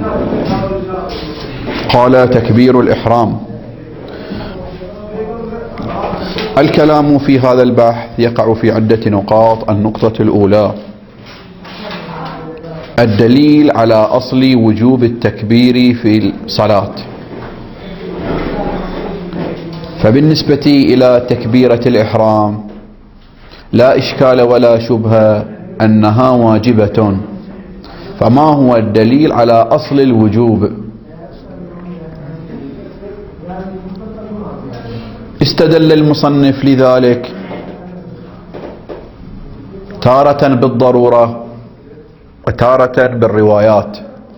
قال: تكبير الإحرام. الكلام في هذا البحث يقع في عدة نقاط. النقطة الأولى: الدليل على أصل وجوب التكبير في الصلاة. فبالنسبة إلى تكبيرة الإحرام لا إشكال ولا شبهة أنها واجبة. فما هو الدليل على أصل الوجوب؟ استدل المصنف لذلك تارة بالضرورة وتارة بالروايات.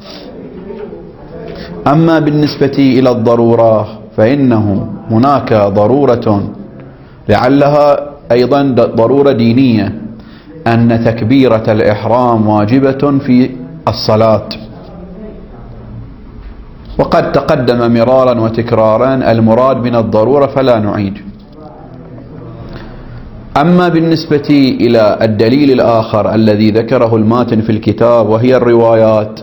أما بالنسبة إلى الضرورة فإنه هناك ضرورة لعلها أيضا ضرورة دينية، أن تكبيرة الإحرام واجبة في الصلاة، وقد تقدم مرارا وتكرارا المراد من الضرورة فلا نعيد. أما بالنسبة إلى الدليل الآخر الذي ذكره الماتن في الكتاب وهي الروايات،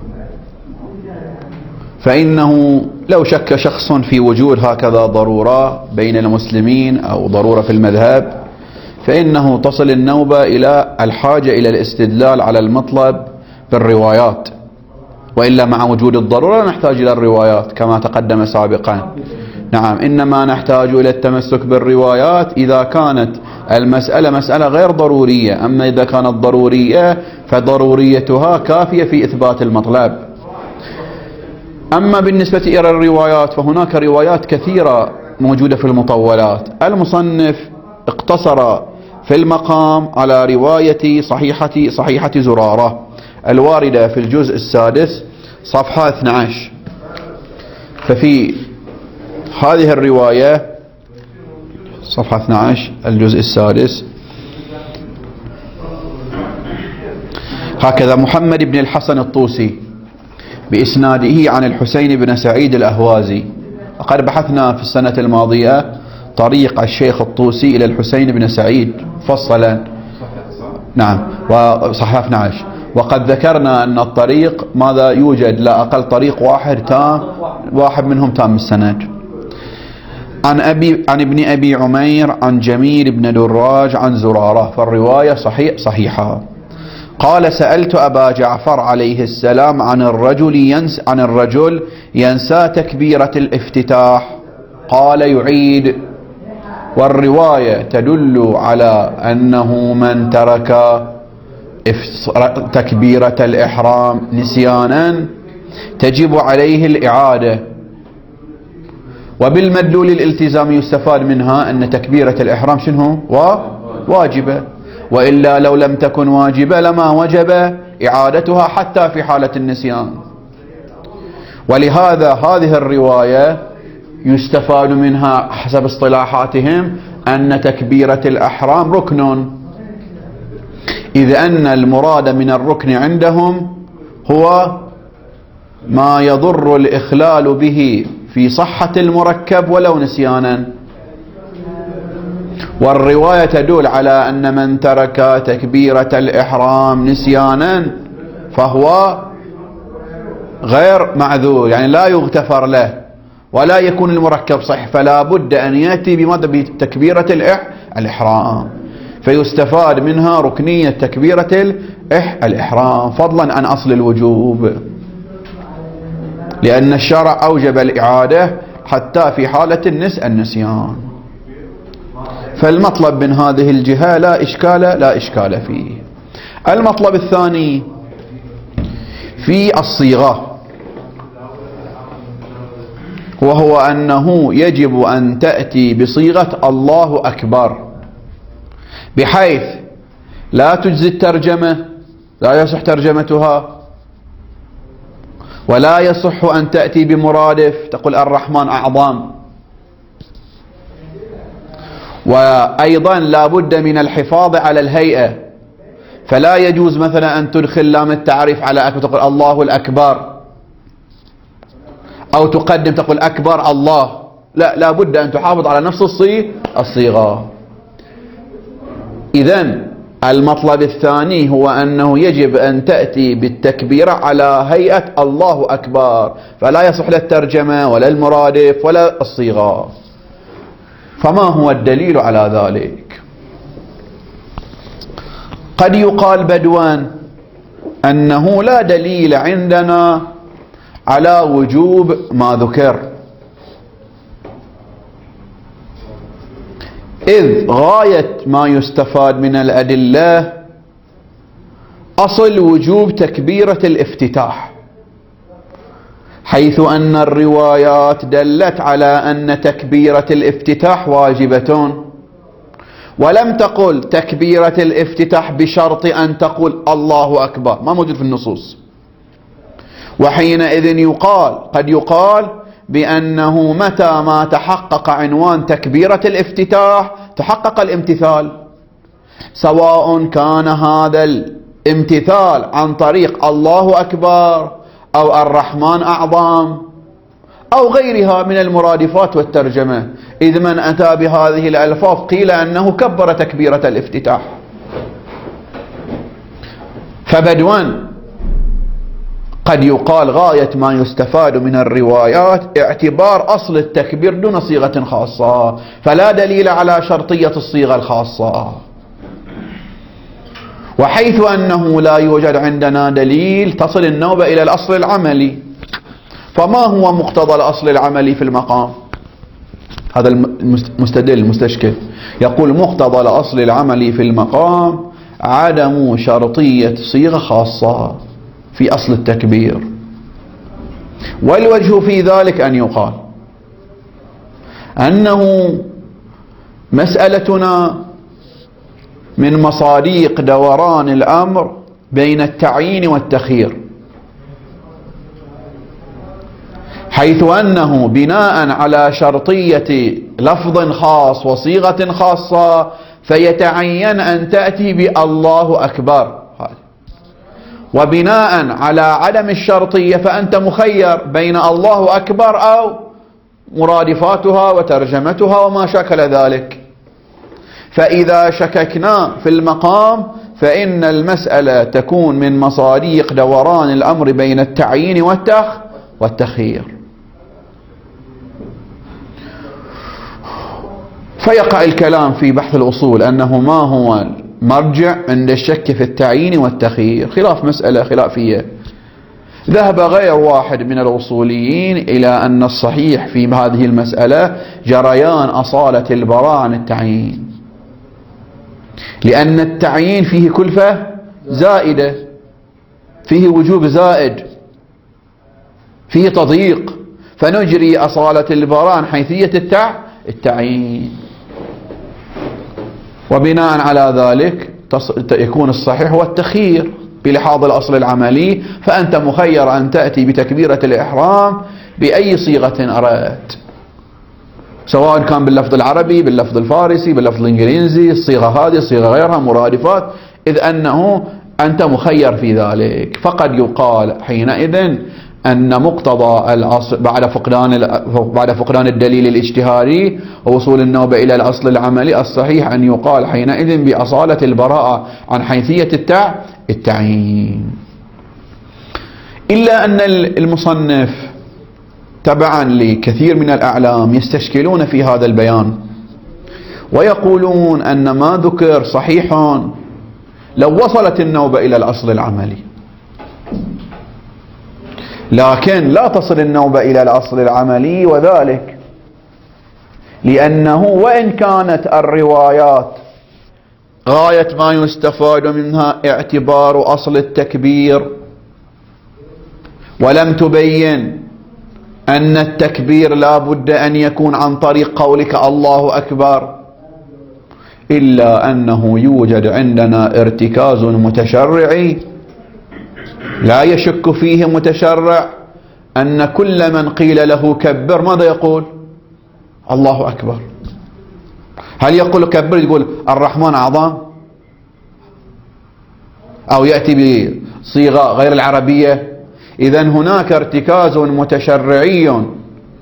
فإنه لو شك شخص في وجود هكذا ضرورة بين المسلمين أو ضرورة في المذهب، فإنه تصل النوبة إلى الحاجة إلى الاستدلال على المطلب بالروايات، وإلا مع وجود الضرورة لا نحتاج إلى الروايات كما تقدم سابقا. نعم، إنما نحتاج إلى التمسك بالروايات إذا كانت المسألة مسألة غير ضرورية. أما إذا كانت ضرورية فضروريتها كافية في إثبات المطلب. أما بالنسبة إلى الروايات فهناك روايات كثيرة موجودة في المطولات. المصنف اقتصر في المقام على رواية صحيحة زرارة الواردة في الجزء السادس صفحة 12. ففي هذه الرواية صفحة 12 الجزء السادس هكذا: محمد بن الحسن الطوسي بإسناده عن الحسين بن سعيد الأهوازي. وقد بحثنا في السنة الماضية طريق الشيخ الطوسي إلى الحسين بن سعيد فصلا. نعم، وصححة 12. وقد ذكرنا أن الطريق ماذا يوجد لا أقل طريق واحد تام، واحد منهم تام السند. عن ابن أبي عمير عن جميل بن دراج عن زرارة، فالرواية صحيحة. قال: سألت أبا جعفر عليه السلام عن الرجل ينسى تكبيرة الافتتاح، قال: يعيد. والرواية تدل على أنه من ترك تكبيرة الإحرام نسيانا تجب عليه الإعادة. وبالمدلول الالتزام يستفاد منها أن تكبيرة الإحرام شنو؟ واجبة، وإلا لو لم تكن واجبة لما وجب إعادتها حتى في حالة النسيان. ولهذا هذه الرواية يستفاد منها حسب اصطلاحاتهم أن تكبيرة الإحرام ركن، إذ أن المراد من الركن عندهم هو ما يضر الإخلال به في صحة المركب ولو نسيانا. والرواية تدل على أن من ترك تكبيرة الإحرام نسيانا فهو غير معذور، يعني لا يغتفر له ولا يكون المركب صح، فلا بد أن يأتي بتكبيرة الإحرام. فيستفاد منها ركنية تكبيرة الإحرام فضلا عن أصل الوجوب، لأن الشرع أوجب الإعادة حتى في حالة النسيان. فالمطلب من هذه الجهة لا إشكال فيه. المطلب الثاني في الصيغة، وهو أنه يجب أن تأتي بصيغة الله أكبر، بحيث لا تجزي الترجمة، لا يصح ترجمتها، ولا يصح أن تأتي بمرادف تقول الرحمن أعظم. وأيضا لا بد من الحفاظ على الهيئة، فلا يجوز مثلا أن تدخل لام التعريف على أكبر تقول الله الأكبر، أو تقدم تقول أكبر الله، لا بد أن تحافظ على نفس الصيغة. إذن المطلب الثاني هو أنه يجب أن تأتي بالتكبير على هيئة الله أكبر، فلا يصح للترجمة ولا المرادف ولا الصيغة. فما هو الدليل على ذلك؟ قد يقال بدوا أنه لا دليل عندنا على وجوب ما ذكر، إذ غاية ما يستفاد من الأدلة أصل وجوب تكبيرة الافتتاح، حيث أن الروايات دلت على أن تكبيرة الافتتاح واجبة، ولم تقل تكبيرة الافتتاح بشرط أن تقول الله أكبر، ما موجود في النصوص. وحينئذ قد يقال بأنه متى ما تحقق عنوان تكبيرة الافتتاح تحقق الامتثال، سواء كان هذا الامتثال عن طريق الله أكبر أو الرحمن أعظم أو غيرها من المرادفات والترجمة، إذ من أتى بهذه الألفاظ قيل أنه كبر تكبيرة الافتتاح. فبدوا قد يقال غاية ما يستفاد من الروايات اعتبار أصل التكبير دون صيغة خاصة، فلا دليل على شرطية الصيغة الخاصة. وحيث أنه لا يوجد عندنا دليل تصل النوبة إلى الأصل العملي، فما هو مقتضى الأصل العملي في المقام؟ هذا المستشكل يقول مقتضى الأصل العملي في المقام عدم شرطية صيغة خاصة في أصل التكبير. والوجه في ذلك أن يقال أنه مسألتنا من مصاديق دوران الأمر بين التعيين والتخيير، حيث أنه بناء على شرطية لفظ خاص وصيغة خاصة فيتعين أن تأتي بالله أكبر، وبناء على عدم الشرطية فأنت مخير بين الله أكبر أو مرادفاتها وترجمتها وما شكل ذلك. فإذا شككنا في المقام فإن المسألة تكون من مصاديق دوران الأمر بين التعيين والتخيير. فيقع الكلام في بحث الأصول أنه ما هو مرجع عند الشك في التعيين والتخيير، خلاف مسألة خلافية. ذهب غير واحد من الأصوليين إلى أن الصحيح في هذه المسألة جريان أصالة البراءة عن التعيين، لأن التعيين فيه كلفة زائدة، فيه وجوب زائد، فيه تضييق، فنجري أصالة البراءة عن حيثية التعيين. وبناء على ذلك يكون الصحيح هو التخيير بلحاظ الأصل العملي، فأنت مخير أن تأتي بتكبيرة الإحرام بأي صيغة أردت، سواء كان باللفظ العربي باللفظ الفارسي باللفظ الإنجليزي، الصيغة هذه الصيغة غيرها مرادفات، إذ أنه أنت مخير في ذلك. فقد يقال حينئذ أن مقتضى الأصل بعد فقدان الدليل الاجتهادي ووصول النوبة إلى الأصل العملي الصحيح أن يقال حينئذ بأصالة البراءة عن حيثية التعيين. إلا أن المصنف تبعا لكثير من الأعلام يستشكلون في هذا البيان ويقولون أن ما ذكر صحيح لو وصلت النوبة إلى الأصل العملي، لكن لا تصل النوبة إلى الأصل العملي، وذلك لأنه وإن كانت الروايات غاية ما يستفاد منها اعتبار أصل التكبير ولم تبين أن التكبير لا بد أن يكون عن طريق قولك الله أكبر، إلا أنه يوجد عندنا ارتكاز متشرعي لا يشك فيه متشرع أن كل من قيل له كبر ماذا يقول؟ الله أكبر. هل يقول كبر يقول الرحمن أعظم أو يأتي بصيغة غير العربية؟ إذن هناك ارتكاز متشرعي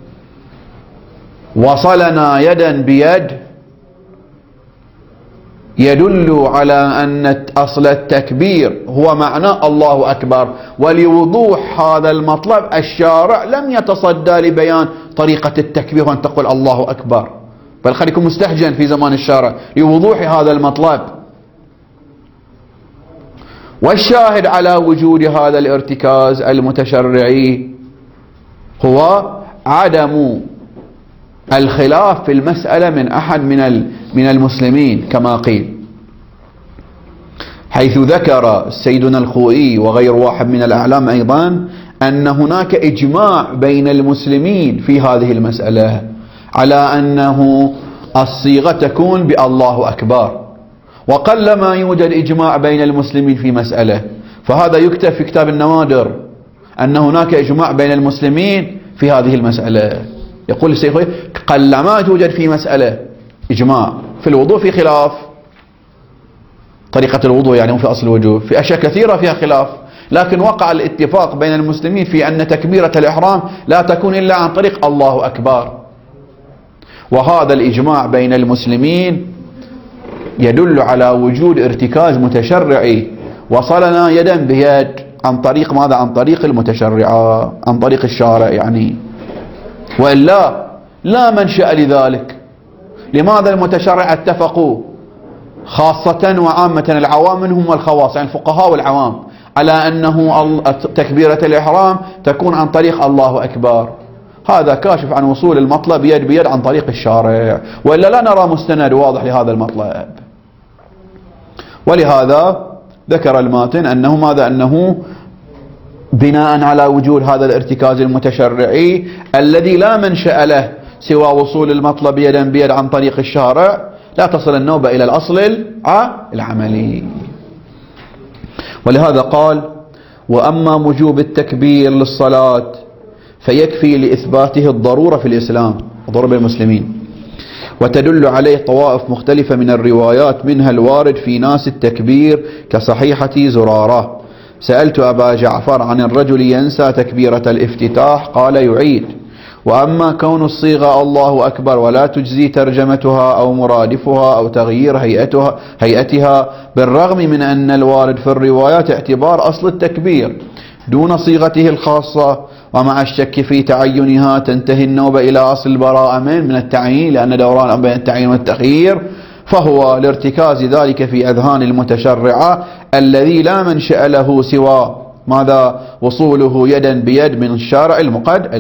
وصلنا يدا بيد يدل على أن أصل التكبير هو معنى الله أكبر، ولوضوح هذا المطلب الشارع لم يتصدى لبيان طريقة التكبير وأن تقول الله أكبر، بل قد يكون مستهجن في زمان الشارع لوضوح هذا المطلب. والشاهد على وجود هذا الارتكاز المتشرعي هو عدم الخلاف في المسألة من أحد من المسلمين كما قيل، حيث ذكر سيدنا الخوئي وغير واحد من الأعلام أيضا أن هناك إجماع بين المسلمين في هذه المسألة على أنه الصيغة تكون بالله أكبر، وقلما يوجد إجماع بين المسلمين في مسألة، فهذا يكتب في كتاب النوادر أن هناك إجماع بين المسلمين في هذه المسألة. يقول الشيخ قلما توجد في مسألة إجماع في الوضوء في خلاف، طريقة الوضوء يعني في أصل الوجوب، في أشياء كثيرة فيها خلاف، لكن وقع الاتفاق بين المسلمين في أن تكبيرة الإحرام لا تكون إلا عن طريق الله أكبر. وهذا الإجماع بين المسلمين يدل على وجود ارتكاز متشرعي وصلنا يدا بيد عن طريق ماذا؟ عن طريق المتشرعة، عن طريق الشارع يعني، وإلا لا منشأ لذلك. لماذا المتشرع اتفقوا خاصة وعامة، العوام منهم والخواص يعني الفقهاء والعوام، على أنه تكبيرة الإحرام تكون عن طريق الله أكبر؟ هذا كاشف عن وصول المطلب يد بيد عن طريق الشارع، وإلا لا نرى مستند واضح لهذا المطلب. ولهذا ذكر الماتن أنه ماذا؟ أنه بناء على وجود هذا الارتكاز المتشرعي الذي لا منشأ له سوى وصول المطلب يدا بيد عن طريق الشارع، لا تصل النوبة إلى الأصل العملي. ولهذا قال: وأما وجوب التكبير للصلاة فيكفي لإثباته الضرورة في الإسلام، ضرب المسلمين، وتدل عليه طوائف مختلفة من الروايات، منها الوارد في ناس التكبير كصحيحة زرارة: سألت أبا جعفر عن الرجل ينسى تكبيرة الافتتاح قال يعيد. وأما كون الصيغة الله أكبر ولا تجزي ترجمتها أو مرادفها أو تغيير هيئتها بالرغم من أن الوارد في الروايات اعتبار أصل التكبير دون صيغته الخاصة، ومع الشك في تعينها تنتهي النوبة إلى أصل البراءة من التعيين، لأن دوران بين التعيين والتخيير، فهو لارتكاز ذلك في أذهان المتشرعة الذي لا منشأ له سوى ماذا؟ وصوله يدا بيد من الشارع المقدس.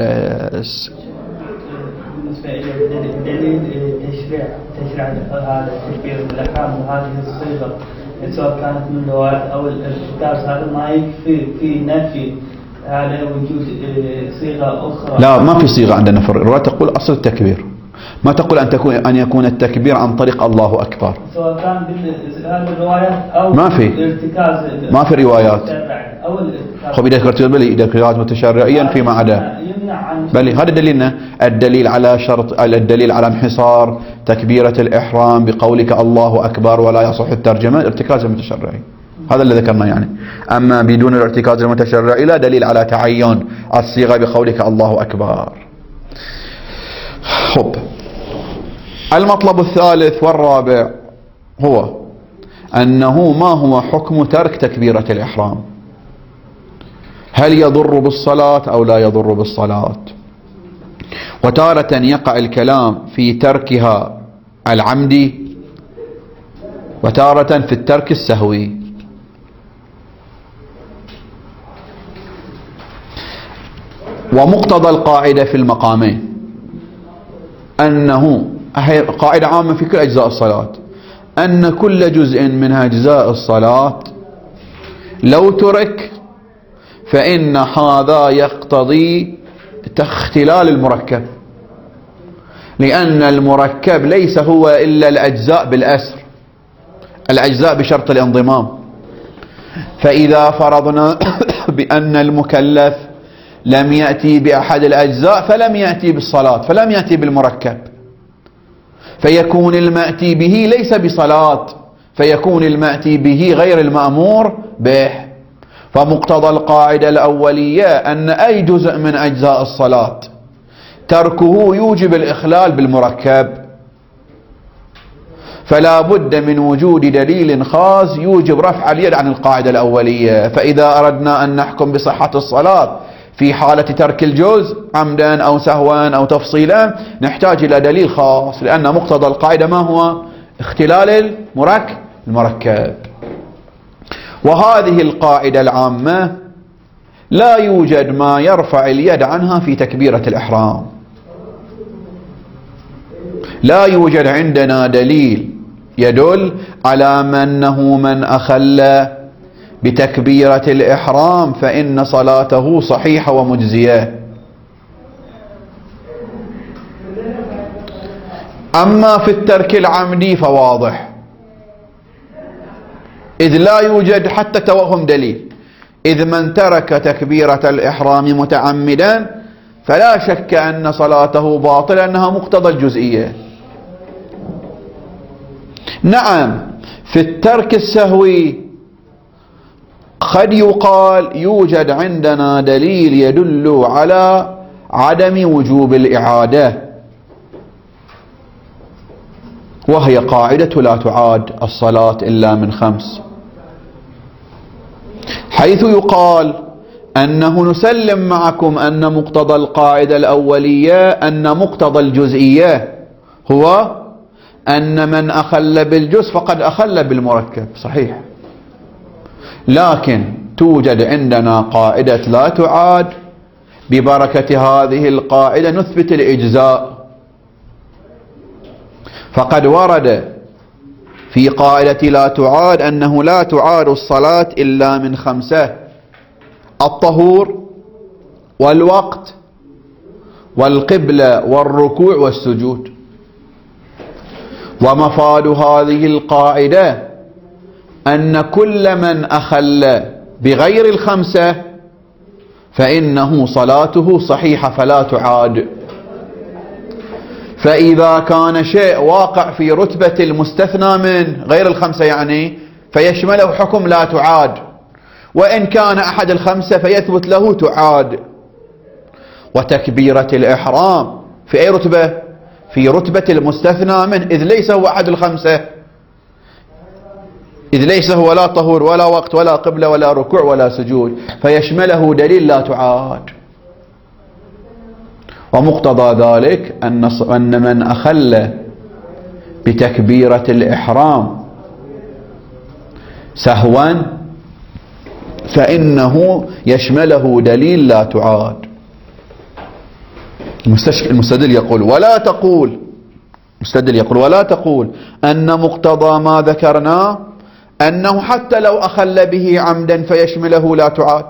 بالنسبة إلى دليل تشريع هذا التكبير بالإحرام وهذه الصيغة سواء كانت من الروايات أو الارتكاز، هذا ما يكفي في نفي هذا وجود صيغة أخرى؟ لا، ما في صيغة عندنا في الرواية تقول أصل التكبير، ما تقول أن يكون التكبير عن طريق الله أكبر، سواء كان هذه الروايات أو ما في الارتكاز، ما في روايات. أو الارتكاز خب إذا ذكرت إذا روايات متشرعيا فيما عدا، بل هذا دليلنا، الدليل على شرط، الدليل على انحصار تكبيرة الإحرام بقولك الله أكبر ولا يصح الترجمة ارتكاز المتشرعي، هذا اللي ذكرنا يعني. أما بدون الارتكاز المتشرعي لا دليل على تعين الصيغة بقولك الله أكبر. خب، المطلب الثالث والرابع هو أنه ما هو حكم ترك تكبيرة الإحرام؟ هل يضر بالصلاة أو لا يضر بالصلاة؟ وتارة يقع الكلام في تركها العمدي، وتارة في الترك السهوي. ومقتضى القاعدة في المقامين أنه قاعدة عامة في كل أجزاء الصلاة، أن كل جزء من أجزاء الصلاة لو ترك فإن هذا يقتضي اختلال المركب، لأن المركب ليس هو إلا الأجزاء بالأسر، الأجزاء بشرط الانضمام. فإذا فرضنا بأن المكلف لم يأتي بأحد الأجزاء فلم يأتي بالصلاة، فلم يأتي بالمركب، فيكون المأتي به ليس بصلاة، فيكون المأتي به غير المأمور به. فمقتضى القاعدة الأولية أن أي جزء من أجزاء الصلاة تركه يوجب الإخلال بالمركب، فلا بد من وجود دليل خاص يوجب رفع اليد عن القاعدة الأولية. فإذا أردنا أن نحكم بصحة الصلاة في حالة ترك الجزء عمدا أو سهوا أو تفصيلا نحتاج إلى دليل خاص، لأن مقتضى القاعدة ما هو؟ اختلال المركب. وهذه القاعدة العامة لا يوجد ما يرفع اليد عنها في تكبيرة الإحرام. لا يوجد عندنا دليل يدل على أنه من أخل بتكبيرة الإحرام فإن صلاته صحيحة ومجزية. أما في الترك العمدي فواضح، إذ لا يوجد حتى توهم دليل، إذ من ترك تكبيرة الإحرام متعمدا فلا شك أن صلاته باطلة، أنها مقتضى الجزئية. نعم في الترك السهوي قد يقال يوجد عندنا دليل يدل على عدم وجوب الإعادة، وهي قاعدة لا تعاد الصلاة إلا من 5، حيث يقال أنه نسلم معكم أن مقتضى القاعدة الأولية أن مقتضى الجزئية هو أن من أخل بالجزء فقد أخل بالمركب، صحيح، لكن توجد عندنا قاعدة لا تعاد، ببركة هذه القاعدة نثبت الإجزاء. فقد ورد في قاعدة لا تعاد أنه لا تعاد الصلاة إلا من 5: الطهور والوقت والقبلة والركوع والسجود. ومفاد هذه القاعدة أن كل من أخل بغير 5 فإنه صلاته صحيحة فلا تعاد. فإذا كان شيء واقع في رتبة المستثنى من غير 5 يعني فيشمله حكم لا تعاد، وإن كان أحد 5 فيثبت له تعاد. وتكبيرة الإحرام في أي رتبة؟ في رتبة المستثنى منه، إذ ليس هو أحد 5، إذ ليس هو لا طهور ولا وقت ولا قبلة ولا ركوع ولا سجود، فيشمله دليل لا تعاد. ومقتضى ذلك أن من أخل بتكبيرة الإحرام سهوا فإنه يشمله دليل لا تعاد. المستدل يقول ولا تقول أن مقتضى ما ذكرنا أنه حتى لو أخل به عمدا فيشمله لا تعاد،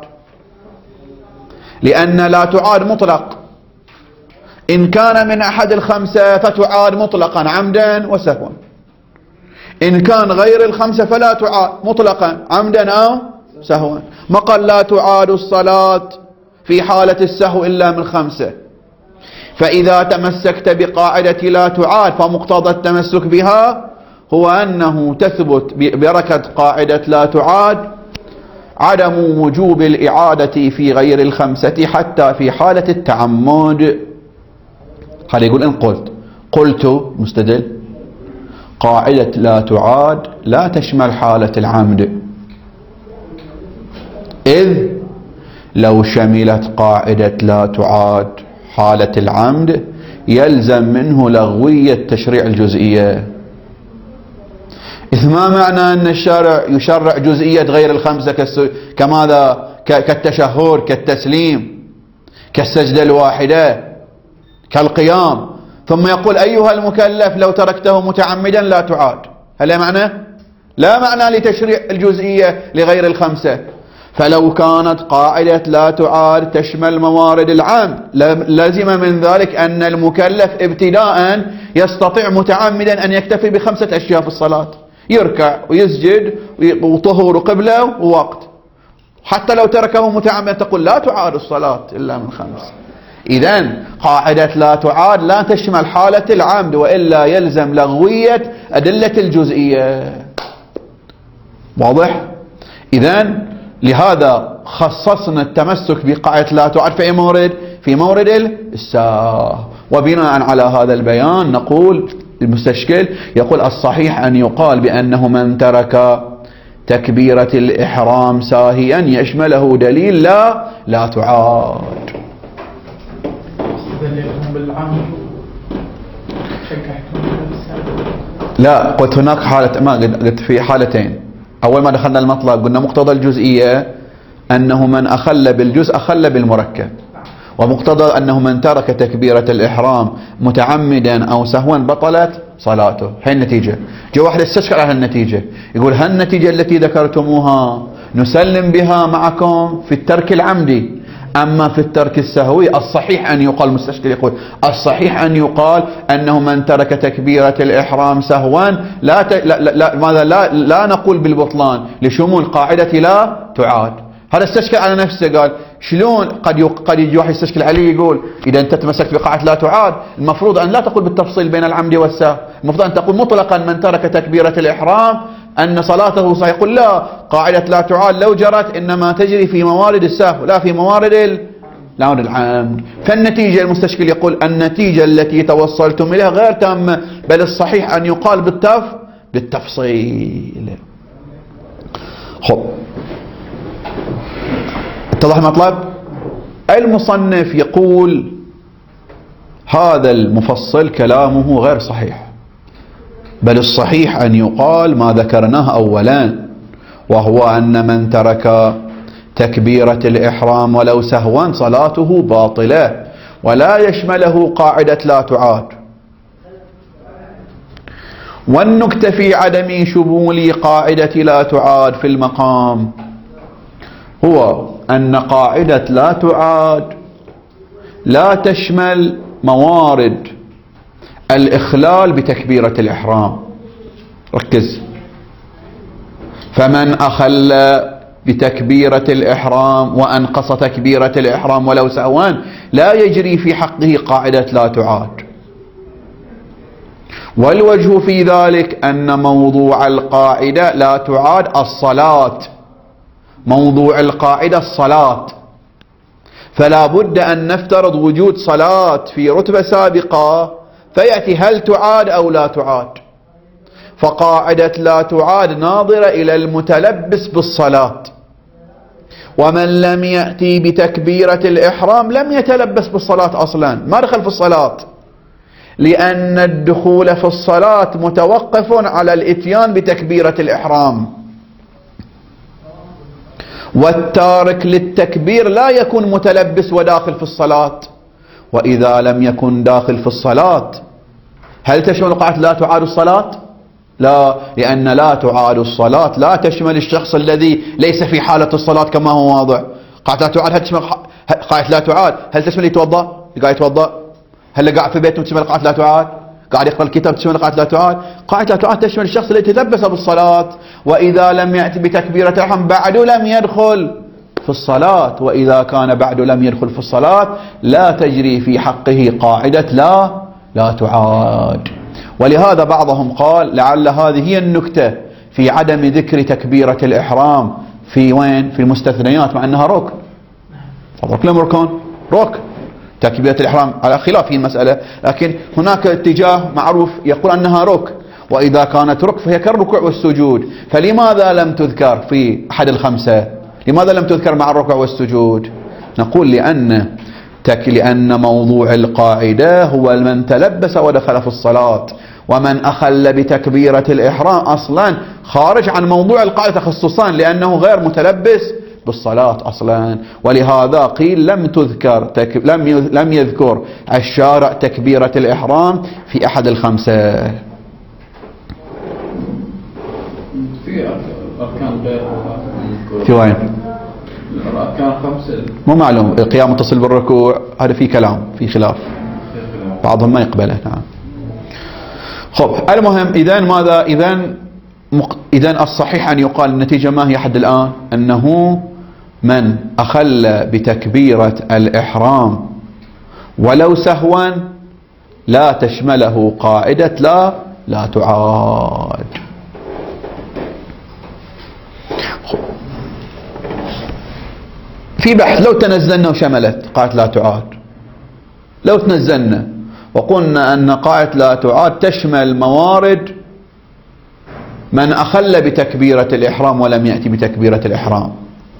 لأن لا تعاد مطلق، إن كان من أحد 5 فتعاد مطلقا عمدا وسهوا، إن كان غير 5 فلا تعاد مطلقا عمدا أو سهوا. ما قال لا تعاد الصلاة في حالة السهو إلا من 5. فإذا تمسكت بقاعدة لا تعاد فمقتضى التمسك بها هو أنه تثبت ببركة قاعدة لا تعاد عدم وجوب الإعادة في غير 5 حتى في حالة التعمد. هذا يقول إن قلت مستدل قاعدة لا تعاد لا تشمل حالة العمد، إذ لو شملت قاعدة لا تعاد حالة العمد يلزم منه لغوية تشريع الجزئية. إذ ما معنى أن الشارع يشرع جزئية غير 5 كماذا؟ كالتشهد، كالتسليم، كالسجدة الواحدة، كالقيام، ثم يقول أيها المكلف لو تركته متعمدا لا تعاد. هل معنى؟ لا معنى لتشريع الجزئية لغير 5. فلو كانت قاعدة لا تعاد تشمل موارد العام لازم من ذلك أن المكلف ابتداء يستطيع متعمدا أن يكتفي ب5 أشياء في الصلاة: يركع ويسجد وطهور وقبلة ووقت. حتى لو تركه متعمدا تقول لا تعاد الصلاة إلا من 5. إذن قاعدة لا تعاد لا تشمل حالة العمد، وإلا يلزم لغوية أدلة الجزئية. واضح؟ إذن لهذا خصصنا التمسك بقاعدة لا تعاد في مورد السهو. وبناء على هذا البيان نقول المستشكل يقول الصحيح أن يقال بأنه من ترك تكبيرة الإحرام ساهيا يشمله دليل لا تعاد. لا، قلت هناك حالة، ما قلت في حالتين. أول ما دخلنا المطلب قلنا مقتضى الجزئية أنه من أخل بالجزء أخل بالمركب، ومقتضى أنه من ترك تكبيرة الإحرام متعمدا أو سهوا بطلت صلاته. هي النتيجة. جو واحد يستشكل على النتيجة، يقول هالنتيجة التي ذكرتموها نسلم بها معكم في الترك العمدي، أما في الترك السهوي الصحيح أن يقال، المستشكل يقول الصحيح أن يقال أنه من ترك تكبيرة الإحرام سهوا لا نقول بالبطلان لشمول قاعدة لا تعاد. هذا استشكل على نفسه، قال شلون قد يجي واحد يستشكل عليه يقول إذا أنت تمسكت بقاعدة لا تعاد المفروض أن لا تقول بالتفصيل بين العمد والسهو، المفروض أن تقول مطلقا من ترك تكبيرة الإحرام أن صلاته صحيحة. يقول لا، قاعدة لا تعاد لو جرت إنما تجري في موارد السهو لا في موارد العمد. فالنتيجة المستشكل يقول النتيجة التي توصلتم إليها غير تامة، بل الصحيح أن يقال بالتفصيل. خب، اتضح المطلب؟ المصنف يقول هذا المفصل كلامه غير صحيح، بل الصحيح أن يقال ما ذكرناه أولا، وهو أن من ترك تكبيرة الإحرام ولو سهوا صلاته باطلة ولا يشمله قاعدة لا تعاد. والنكتة في عدم شمول قاعدة لا تعاد في المقام هو أن قاعدة لا تعاد لا تشمل موارد الإخلال بتكبيرة الإحرام. ركز، فمن أخل بتكبيرة الإحرام وأنقص تكبيرة الإحرام ولو سهوا لا يجري في حقه قاعدة لا تعاد. والوجه في ذلك أن موضوع القاعدة لا تعاد الصلاة، موضوع القاعدة الصلاة، فلا بد أن نفترض وجود صلاة في رتبة سابقة فيأتي هل تعاد أو لا تعاد. فقاعدة لا تعاد ناظرة إلى المتلبس بالصلاة، ومن لم يأتي بتكبيرة الإحرام لم يتلبس بالصلاة أصلا، ما دخل في الصلاة، لأن الدخول في الصلاة متوقف على الإتيان بتكبيرة الإحرام، والتارك للتكبير لا يكون متلبس وداخل في الصلاة. وإذا لم يكن داخل في الصلاة هل تشمل قاعدة لا تعاد الصلاة؟ لا، لأن لا تعاد الصلاة لا تشمل الشخص الذي ليس في حالة الصلاة كما هو واضح. قاعدة لا تعاد هل تشمل قاعدة لا تعاد؟ هل تشمل يتوضأ؟ قاعد يتوضأ؟ هل قاعد في بيته تشمل قاعدة لا تعاد؟ قاعد يقرأ الكتاب تشمل قاعدة لا تعاد؟ قاعدة لا تعاد تشمل الشخص الذي تلبس بالصلاة، وإذا لم يأتي بتكبيرة الإحرام بعد لم يدخل في الصلاة، وإذا كان بعد لم يدخل في الصلاة لا تجري في حقه قاعدة لا تعاد. ولهذا بعضهم قال لعل هذه هي النكتة في عدم ذكر تكبيرة الإحرام في وين؟ في المستثنيات، مع أنها ركن. ركن لم ركن؟ ركن. تكبيرة الإحرام على خلاف في المسألة، لكن هناك اتجاه معروف يقول أنها ركن، وإذا كانت ركن فهي كالركوع والسجود. فلماذا لم تذكر في أحد الخمسة؟ لماذا لم تذكر مع الركوع والسجود؟ نقول لأن موضوع القاعدة هو من تلبس ودخل في الصلاة، ومن أخل بتكبيرة الإحرام أصلا خارج عن موضوع القاعدة تخصصا، لأنه غير متلبس بالصلاة أصلا. ولهذا قيل لم يذكر الشارع تكبيرة الإحرام في أحد الخمسة. في أركان غير في وين؟ الأركان خمسة مو معلوم، القيام متصل بالركوع هذا في كلام، في خلاف، بعضهم ما يقبله. نعم. خب، المهم إذن ماذا؟ إذن الصحيح أن يقال النتيجة ما هي حد الآن؟ أنه من أخل بتكبيرة الإحرام ولو سهوا لا تشمله قاعدة لا تعاد. في بحث لو تنزلنا وشملت قاعدة لا تعاد، لو تنزلنا وقلنا أن قاعدة لا تعاد تشمل موارد من أخل بتكبيرة الإحرام ولم يأتي بتكبيرة الإحرام،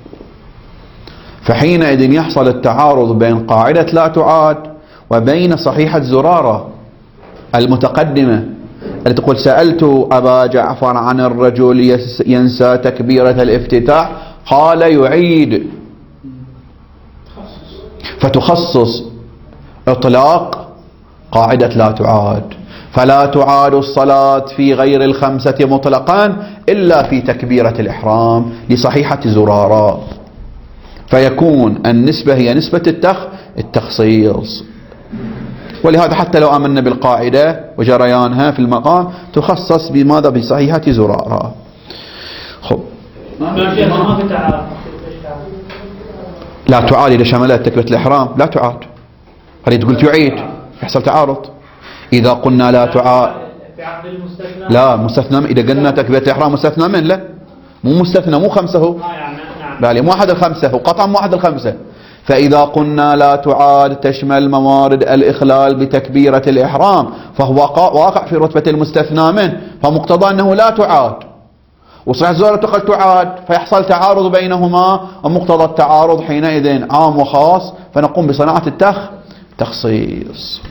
فحينئذ يحصل التعارض بين قاعدة لا تعاد وبين صحيحة زرارة المتقدمة التي تقول سألت أبا جعفر عن الرجل ينسى تكبيرة الافتتاح قال يعيد، فتخصص إطلاق قاعدة لا تعاد، فلا تعاد الصلاة في غير الخمسة مطلقا إلا في تكبيرة الإحرام لصحيحة زرارة، فيكون النسبة هي نسبة التخصيص. ولهذا حتى لو آمنا بالقاعدة وجريانها في المقام تخصص بماذا؟ بصحيحة زرارة. خب ما في تعارض. لا تعاد إذا شملت تكبيرة الإحرام لا تعاد، هذه تقول تعيد يحصل تعارض. إذا قلنا لا تعاد في عقد المستثنى لا مستثنى، إذا قلنا تكبيرة الإحرام مستثنى من لا مو مستثنى مو خمسة هو بالي مو أحد الخمسة هو قطعا مو أحد الخمسة. فإذا قلنا لا تعاد تشمل موارد الإخلال بتكبيرة الإحرام فهو واقع في رتبة المستثنى منه، فمقتضى أنه لا تعاد، وصحيح زرارة تقل تعاد، فيحصل تعارض بينهما، ومقتضى التعارض حينئذ عام وخاص، فنقوم بصناعة التخصيص.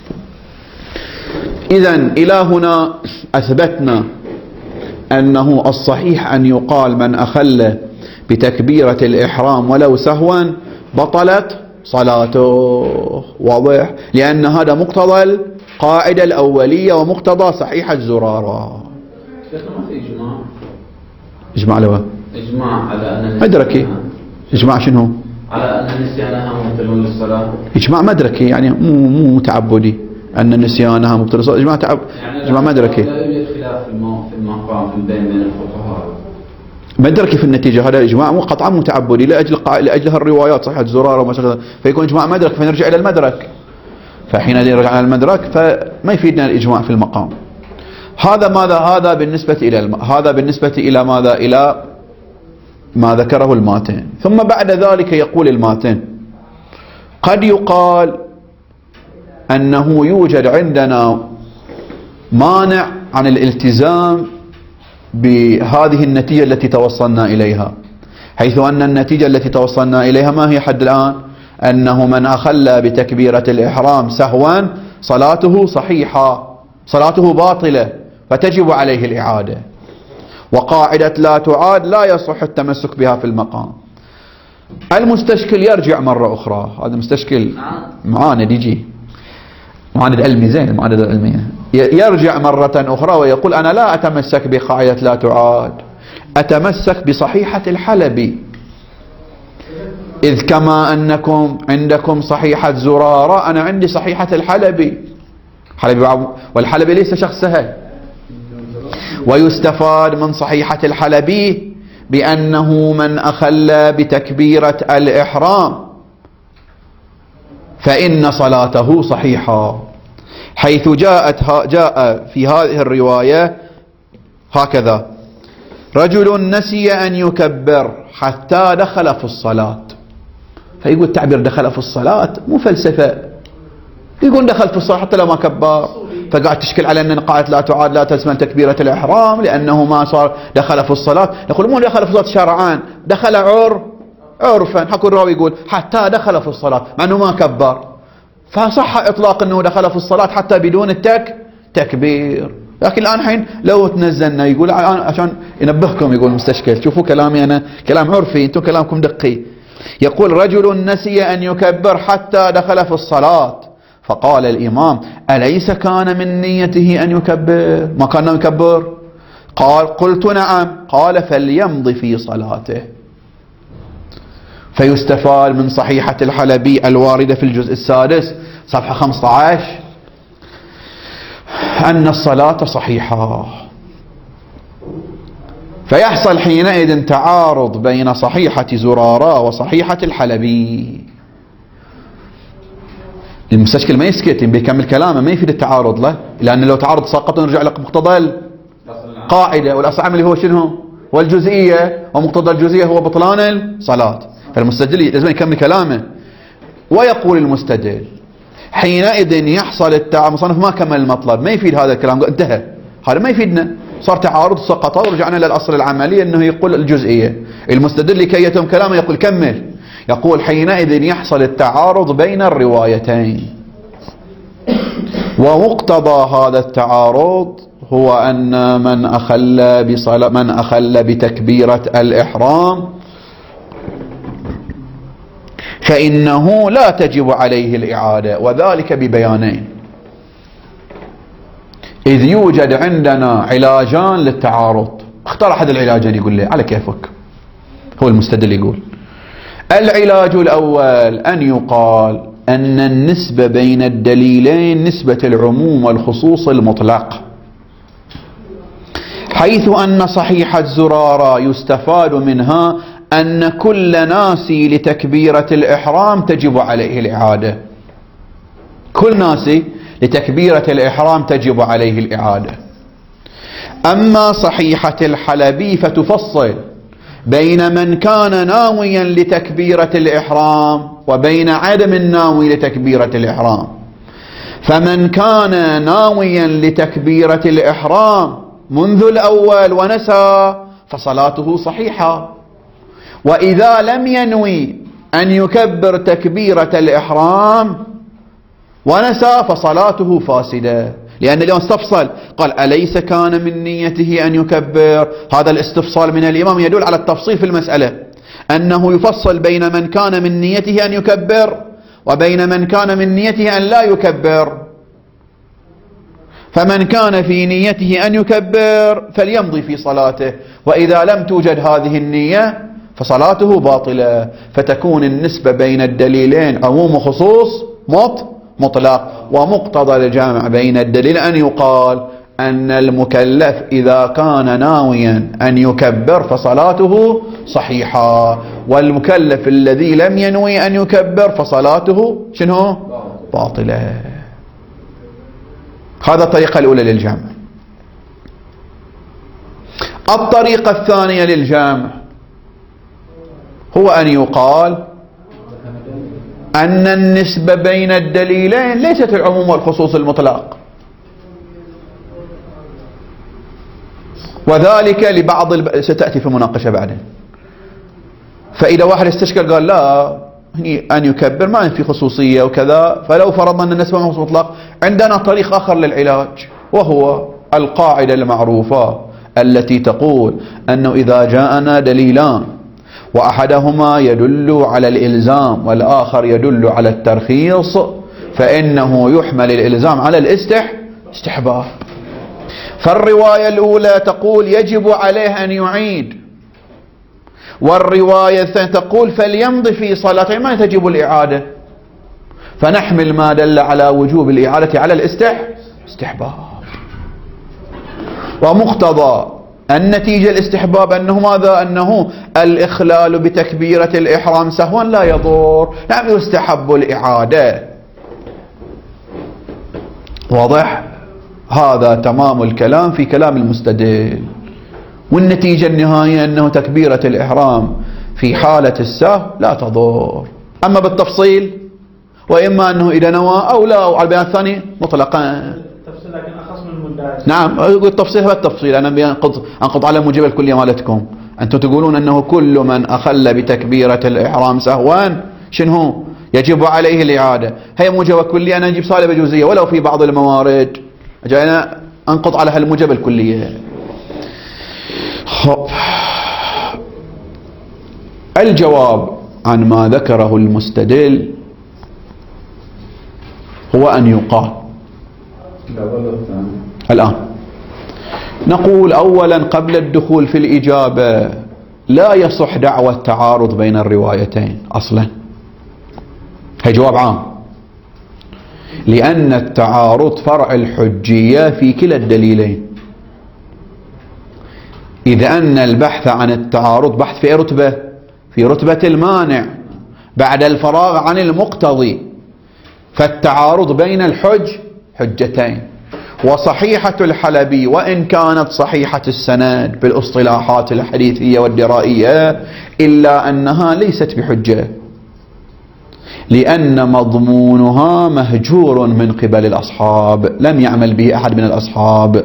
إذن إلى هنا أثبتنا أنه الصحيح أن يقال من أخل بتكبيرة الإحرام ولو سهوا بطلت صلاته، واضح؟ لأن هذا مقتضى القاعدة الأولية ومقتضى صحيحة زرارة. ما في إجماع. إجماع لو إجماع على أن مدركي. إجماع شنو؟ على أن نسيانها مبطل للصلاة. إجماع مدركي يعني مو تعبدي أن نسيانها مبطل للصلاة. إجماع مدركي. لا يوجد خلاف في المقام في بين الفقهاء. مدركي في النتيجة، هذا إجماع مو قطعا متعبدي لأجل الروايات صحيحة زرارة وما، فيكون إجماع مدرك، فنرجع إلى المدرك، فحينئذ رجعنا إلى المدرك فما يفيدنا الإجماع في المقام. هذا ماذا؟ هذا بالنسبة إلى هذا بالنسبة إلى ماذا؟ إلى ما ذكره الماتن. ثم بعد ذلك يقول الماتن قد يقال أنه يوجد عندنا مانع عن الالتزام بهذه النتيجة التي توصلنا إليها، حيث أن النتيجة التي توصلنا إليها ما هي حد الآن؟ أنه من أخل بتكبيرة الإحرام سهوا صلاته صحيحة، صلاته باطلة، فتجب عليه الإعادة. وقاعدة لا تعاد لا يصح التمسك بها في المقام. المستشكل يرجع مرة أخرى، هذا مستشكل معاند يجي معاند علمي زين، معاند علمية، يرجع مرة أخرى ويقول أنا لا أتمسك بقاعدة لا تعاد، أتمسك بصحيحة الحلبي، إذ كما أنكم عندكم صحيحة زرارة أنا عندي صحيحة الحلبي. والحلبي ليس شخص سهل. ويستفاد من صحيحة الحلبي بأنه من أخل بتكبيرة الإحرام فإن صلاته صحيحة، حيث جاء في هذه الرواية هكذا: رجل نسي أن يكبر حتى دخل في الصلاة. فيقول التعبير دخل في الصلاة مو فلسفة، يقول دخل في الصلاة حتى لو ما كبر، فقاعد تشكل على أن قاعدة لا تعاد لا تشمل تكبيرة الإحرام لأنه ما صار دخل في الصلاة. نقول مو دخل في الصلاة شرعان، دخل عرفا. حكوا الراوي يقول حتى دخل في الصلاة مع أنه ما كبر، فصح إطلاق أنه دخل في الصلاة حتى بدون تكبير. لكن الآن حين لو تنزلنا يقول عشان ينبهكم، يقول مستشكل شوفوا كلامي أنا كلام عرفي، أنتم كلامكم دقي. يقول رجل نسي أن يكبر حتى دخل في الصلاة، فقال الإمام أليس كان من نيته أن يكبر؟ ما كان يكبر؟ قلت نعم. قال فليمضي في صلاته. فيستفاد من صحيحة الحلبي الواردة في الجزء السادس صفحة 15 أن الصلاة صحيحة. فيحصل حينئذ تعارض بين صحيحة زرارة وصحيحة الحلبي. المستشكل ما يسكت، بيكمل كلامه، ما يفيد التعارض له، لأن لو تعارض ساقط نرجع لمقتضى القاعدة، والأصل العام اللي هو شنو؟ والجزئية، ومقتضى الجزئية هو بطلان الصلاة. فالمستدل لازم يكمل كلامه. ويقول المستدل حينئذ يحصل التعارض. مصنف ما كمل المطلب، ما يفيد هذا الكلام، انتهى، هذا ما يفيدنا، صار تعارض سقط ورجعنا للأصل العملي أنه يقول الجزئية. المستدل لكي يتم كلامه يقول كمل، يقول حينئذ يحصل التعارض بين الروايتين، ومقتضى هذا التعارض هو أن من أخل بتكبيرة الإحرام فإنه لا تجب عليه الإعادة، وذلك ببيانين. إذ يوجد عندنا علاجان للتعارض، اختار أحد العلاجين يقول لي على كيفك، هو المستدل يقول العلاج الأول أن يقال أن النسبة بين الدليلين نسبة العموم والخصوص المطلق، حيث أن صحيحة زرارة يستفاد منها أن كل ناسي لتكبيرة الإحرام تجب عليه الإعادة، كل ناسي لتكبيرة الإحرام تجب عليه الإعادة. أما صحيحة الحلبي فتفصل بين من كان ناويا لتكبيرة الإحرام وبين عدم الناوي لتكبيرة الإحرام، فمن كان ناويا لتكبيرة الإحرام منذ الأول ونسى فصلاته صحيحة، وإذا لم ينوي أن يكبر تكبيرة الإحرام ونسى فصلاته فاسدة، لأن اليوم استفصل قال أليس كان من نيته أن يكبر. هذا الاستفصال من الإمام يدل على التفصيل في المسألة، أنه يفصل بين من كان من نيته أن يكبر وبين من كان من نيته أن لا يكبر. فمن كان في نيته أن يكبر فليمضي في صلاته، وإذا لم توجد هذه النية فصلاته باطلة. فتكون النسبة بين الدليلين عموم وخصوص مطلق، ومقتضى الجامع بين الدليل أن يقال أن المكلف إذا كان ناويا أن يكبر فصلاته صحيحة، والمكلف الذي لم ينوي أن يكبر فصلاته شنو؟ باطلة. هذا الطريقة الأولى للجامع. الطريقة الثانية للجامع هو أن يقال أن النسبة بين الدليلين ليست العموم والخصوص المطلق، وذلك لبعض ستأتي في مناقشة بعدين. فإذا واحد استشكل قال لا أن يكبر ما في خصوصية وكذا، فلو فرضنا أن النسبة والخصوص مطلق، عندنا طريق آخر للعلاج، وهو القاعدة المعروفة التي تقول أنه إذا جاءنا دليلان وأحدهما يدل على الإلزام والآخر يدل على الترخيص فإنه يحمل الإلزام على الاستحباب. فالرواية الأولى تقول يجب عليه أن يعيد، والرواية الثانية تقول فليمضي في صلاته ما تجب الإعادة، فنحمل ما دل على وجوب الإعادة على الاستحباب. ومقتضى النتيجة الاستحباب أنه ماذا؟ أنه الإخلال بتكبيرة الإحرام سهوا لا يضر، نعم يستحب الإعادة. واضح؟ هذا تمام الكلام في كلام المستدل. والنتيجة النهائية أنه تكبيرة الإحرام في حالة السهو لا تضر. أما بالتفصيل وإما أنه إذا نوى أو لا، أو على البيان الثاني مطلقا. لكن أخص من المدعي. نعم التفصيل هو التفصيل، أنا أنقض على موجب الكلية مالتكم. أنتم تقولون أنه كل من أخل بتكبيرة الإحرام سهوا شنو يجب عليه الإعادة، هي موجب الكلية، أنا أجيب صالة جزئية ولو في بعض الموارد جاينا أنقض على هالموجب الكلية. الجواب عن ما ذكره المستدل هو أن يقال الآن. نقول أولا قبل الدخول في الإجابة لا يصح دعوى التعارض بين الروايتين أصلا، هي جواب عام، لأن التعارض فرع الحجية في كلا الدليلين، إذ أن البحث عن التعارض بحث في رتبة، في رتبة المانع بعد الفراغ عن المقتضي. فالتعارض بين حجتين. وصحيحة الحلبي وإن كانت صحيحة السند بالاصطلاحات الحديثية والدرائية إلا أنها ليست بحجة، لأن مضمونها مهجور من قبل الأصحاب، لم يعمل به أحد من الأصحاب.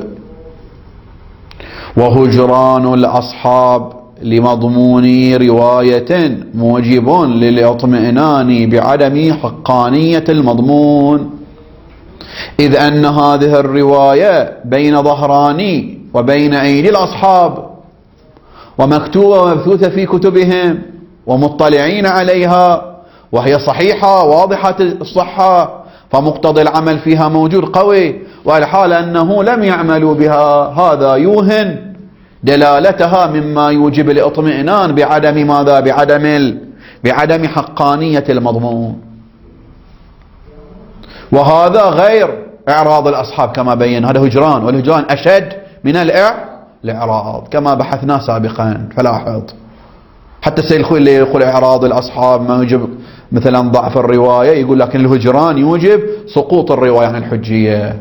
وهجران الأصحاب لمضمون رواية موجب للاطمئنان بعدم حقانية المضمون، إذ أن هذه الرواية بين ظهراني وبين أيدي الأصحاب، ومكتوبة ومبثوثة في كتبهم ومطلعين عليها، وهي صحيحة واضحة الصحة، فمقتضى العمل فيها موجود قوي، والحال أنه لم يعملوا بها، هذا يوهن دلالتها مما يوجب الاطمئنان بعدم ماذا؟ بعدم حقانية المضمون. وهذا غير إعراض الأصحاب كما بين، هذا هجران، والهجران أشد من الإعراض كما بحثنا سابقا. فلاحظ حتى السيد الخوي اللي يقول إعراض الأصحاب ما يوجب مثلا ضعف الرواية، يقول لكن الهجران يوجب سقوط الرواية عن الحجية.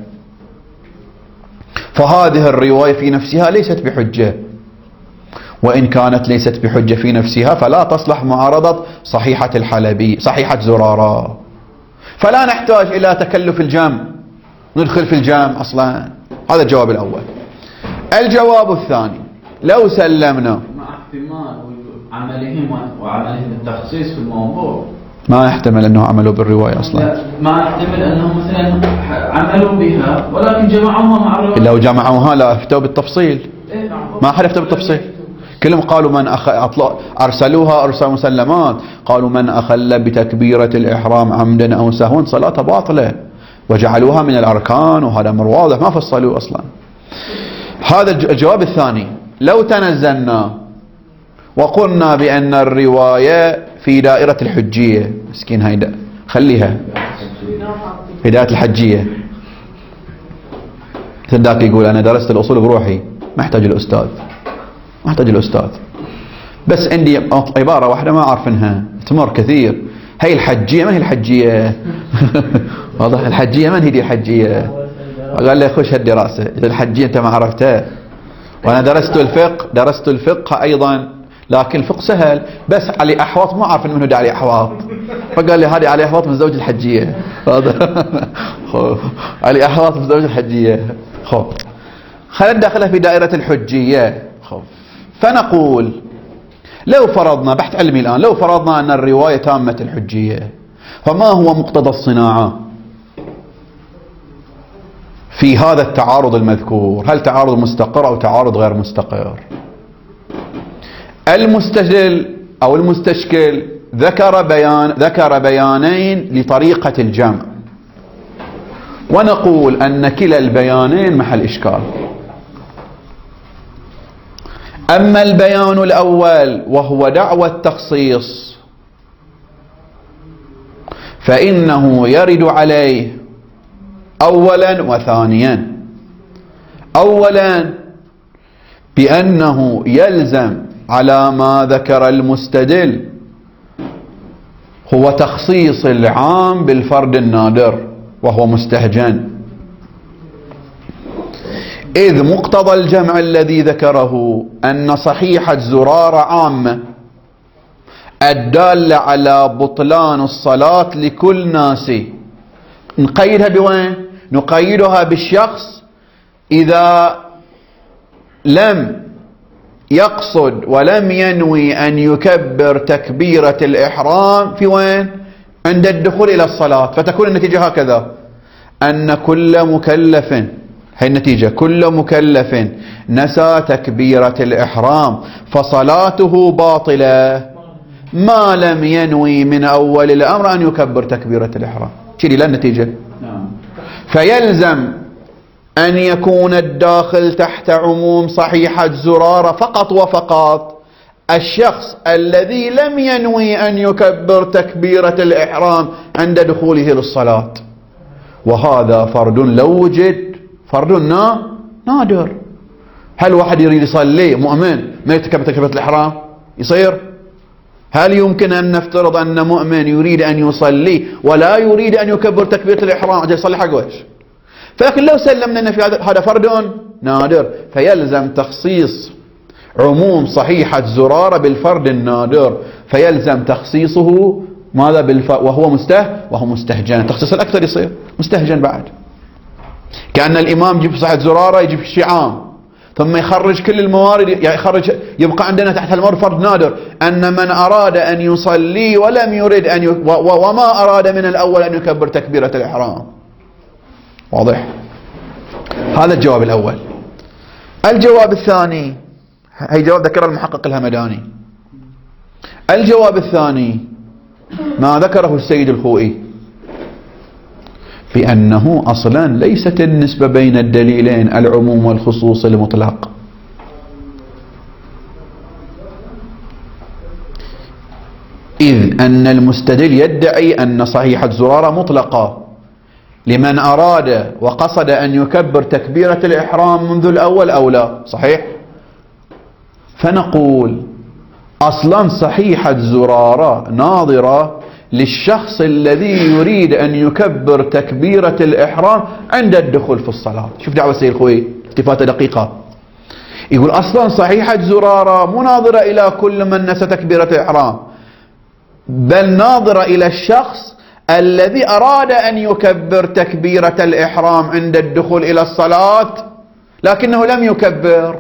فهذه الرواية في نفسها ليست بحجة، وإن كانت ليست بحجة في نفسها فلا تصلح معارضة صحيحة الحلبي، صحيحة زرارة، فلا نحتاج إلى تكلف الجمع، ندخل في الجمع أصلا. هذا الجواب الأول. الجواب الثاني، لو سلمنا مع احتمال عملهم وعملهم التخصيص في الموضوع، ما يحتمل أنه عملوا بالرواية أصلا، ما يحتمل أنهم مثلا عملوا بها ولكن جمعوها مع الرواية. لو جمعوها لا افتوا بالتفصيل، ما حد افتوا بالتفصيل، كلهم قالوا من أرسلوها أرسل مسلمات، قالوا من أخل بتكبيرة الإحرام عمدا أو سهوا صلاة باطلة، وجعلوها من الأركان، وهذا أمر واضح ما فصلوه أصلا. هذا الجواب الثاني. لو تنزلنا وقلنا بأن الرواية في دائرة الحجية، مسكين هيدا خليها في دائرة الحجية، ذاك يقول أنا درست الأصول بروحي، ما احتاج الأستاذ، ما احتاج الأستاذ، بس عندي عبارة واحدة ما أعرفنها تمر كثير، هي الحجية. من هي الحجية؟ واضح الحجية، من هي دي الحجية؟ قال لي خش هالدراسة، الحجية أنت ما عرفتها. وأنا درست الفقه أيضا، لكن الفقه سهل، بس علي أحواط ما أعرف منه علي أحواط، فقال لي هذه علي أحواط من زوج الحجية. علي أحواط من زوج الحجية. خلينا ندخلها في دائرة الحجية. فنقول لو فرضنا، بحث علمي الآن، لو فرضنا أن الرواية تامة الحجية، فما هو مقتضى الصناعة في هذا التعارض المذكور؟ هل تعارض مستقر أو تعارض غير مستقر؟ المستدل أو المستشكل ذكر بيانين لطريقة الجمع، ونقول أن كلا البيانين محل إشكال. أما البيان الأول وهو دعوى التخصيص فإنه يرد عليه أولا وثانيا. أولا بأنه يلزم على ما ذكر المستدل هو تخصيص العام بالفرد النادر وهو مستهجن، إذ مقتضى الجمع الذي ذكره أن صحيحة زرارة عامة الدالة على بطلان الصلاة لكل ناس. نقيدها بوين؟ نقيدها بالشخص إذا لم يقصد ولم ينوي أن يكبر تكبيرة الإحرام في وين؟ عند الدخول إلى الصلاة. فتكون النتيجة هكذا، أن كل مكلف، هي النتيجة، كل مكلف نسى تكبيرة الإحرام فصلاته باطلة ما لم ينوي من أول الأمر أن يكبر تكبيرة الإحرام. شيلي لا النتيجة. فيلزم أن يكون الداخل تحت عموم صحيحة زرارة فقط وفقط الشخص الذي لم ينوي أن يكبر تكبيرة الإحرام عند دخوله للصلاة، وهذا فرد لو وجد فرد نادر. هل واحد يريد يصلي مؤمن ما يتكبر تكبيرة الإحرام يصير؟ هل يمكن أن نفترض أن مؤمن يريد أن يصلي ولا يريد أن يكبر تكبيرة الإحرام أجل يصلي حق ويش؟ فلكن لو سلمنا أن في هذا فرد نادر فيلزم تخصيص عموم صحيحة زرارة بالفرد النادر، فيلزم تخصيصه ماذا وهو مستهجن. التخصيص الأكثر يصير مستهجن بعد، كأن الإمام يجيب صحة زرارة يجيب الشعام ثم يخرج كل الموارد، يبقى عندنا تحت المورد فرض نادر أن من أراد أن يصلي ولم يرد وما أراد من الأول أن يكبر تكبيرة الإحرام. واضح؟ هذا الجواب الأول. الجواب الثاني، هي جواب ذكر المحقق الهمداني. الجواب الثاني ما ذكره السيد الخوئي، بأنه أصلا ليست النسبة بين الدليلين العموم والخصوص المطلق، إذ أن المستدل يدعي أن صحيحة زرارة مطلقة لمن أراد وقصد أن يكبر تكبيرة الإحرام منذ الأول أو لا. صحيح؟ فنقول أصلا صحيحة زرارة ناظرة للشخص الذي يريد أن يكبر تكبيرة الإحرام عند الدخول في الصلاة. شوف دعوة السيد الخوئي، التفاتة دقيقة. يقول أصلا صحيحة زرارة مناظرة إلى كل من نسى تكبيرة الإحرام، بل ناظرة إلى الشخص الذي أراد أن يكبر تكبيرة الإحرام عند الدخول إلى الصلاة لكنه لم يكبر.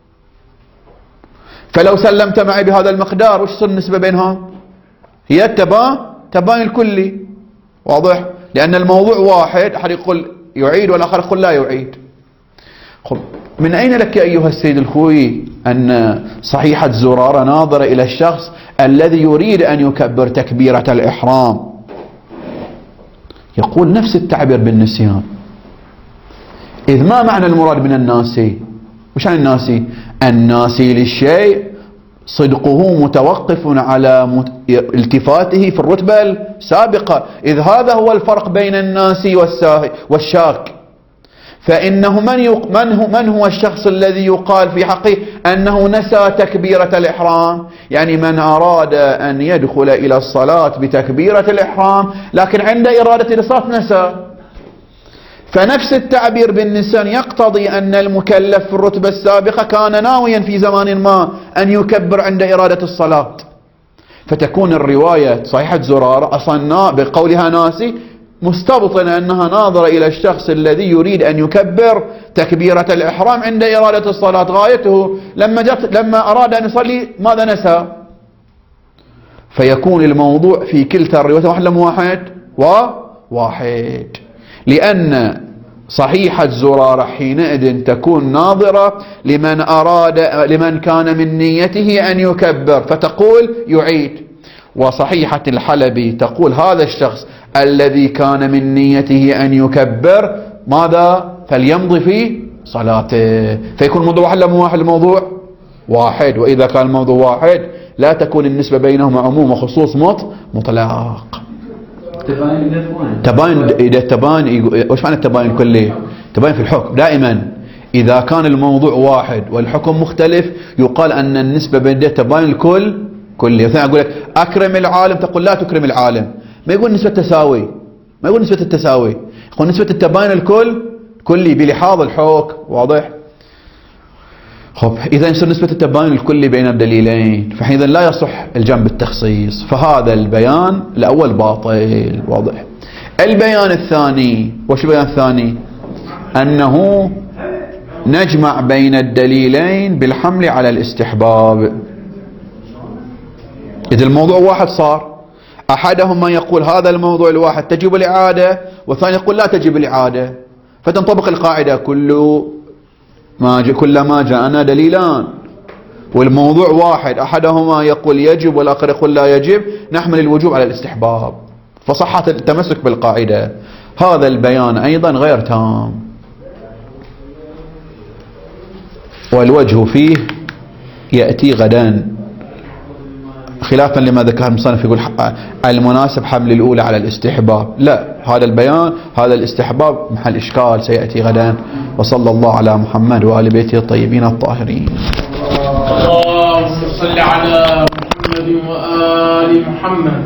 فلو سلمت معي بهذا المقدار وش صار النسبة بينهم؟ هي التباين الكلي. واضح؟ لأن الموضوع واحد، أحد يقول يعيد والآخر يقول لا يعيد. من أين لك أيها السيد الخوئي أن صحيحة زرارة ناظرة إلى الشخص الذي يريد أن يكبر تكبيرة الإحرام؟ يقول نفس التعبير بالنسيان، إذ ما معنى المراد من الناسي؟ وش عن الناسي؟ الناسي للشيء صدقه متوقف على التفاته في الرتبة السابقة، إذ هذا هو الفرق بين الناسي والشاك. فإنه من هو الشخص الذي يقال في حقه أنه نسى تكبيرة الإحرام؟ يعني من أراد أن يدخل إلى الصلاة بتكبيرة الإحرام لكن عند إرادة الصلاة نسى. فنفس التعبير بالنسيان يقتضي أن المكلف في الرتبة السابقة كان ناويا في زمان ما أن يكبر عند إرادة الصلاة، فتكون الرواية صحيحة زرارة أصلا بقولها ناسي مستبطنة أنها ناظرة إلى الشخص الذي يريد أن يكبر تكبيرة الإحرام عند إرادة الصلاة. غايته لما أراد أن يصلي ماذا نسى؟ فيكون الموضوع في كلتا الروايات واحد لم واحد، لأن صحيحة زرارة حينئذ تكون ناظرة لمن كان من نيته أن يكبر فتقول يعيد، وصحيحة الحلبي تقول هذا الشخص الذي كان من نيته أن يكبر ماذا؟ فليمضي في صلاته. فيكون الموضوع واحد لم واحد؟ الموضوع واحد. وإذا كان الموضوع واحد لا تكون النسبة بينهما عموم وخصوص مطلق. تباين وش معنى التباين الكلي؟ تباين في الحكم دائما إذا كان الموضوع واحد والحكم مختلف يقال أن النسبة بين تباين كلي. مثلا أقول لك أكرم العالم تقول لا تكرم العالم، ما يقول نسبة تساوي، ما يقول نسبة التساوي، يقول نسبة التباين كلي بلحاظ الحكم. واضح؟ خب إذا يصير نسبة التباين الكلي بين الدليلين فحينئذ لا يصح الجمع بالتخصيص، فهذا البيان الأول باطل. واضح؟ البيان الثاني، وش البيان الثاني؟ أنه نجمع بين الدليلين بالحمل على الاستحباب. إذا الموضوع واحد صار أحدهما يقول هذا الموضوع الواحد تجب الإعادة والثاني يقول لا تجب الإعادة، فتنطبق القاعدة كلما جاءنا دليلان والموضوع واحد أحدهما يقول يجب والآخر يقول لا يجب نحمل الوجوب على الاستحباب، فصحة التمسك بالقاعدة. هذا البيان أيضا غير تام، والوجه فيه يأتي غدا خلافا لما ذكر المصنف يقول المناسب حمل الأولى على الاستحباب. لا، هذا البيان هذا الاستحباب محل إشكال سيأتي غدا. وصلى الله على محمد وآل بيته الطيبين الطاهرين. اللهم صل على محمد وآل محمد.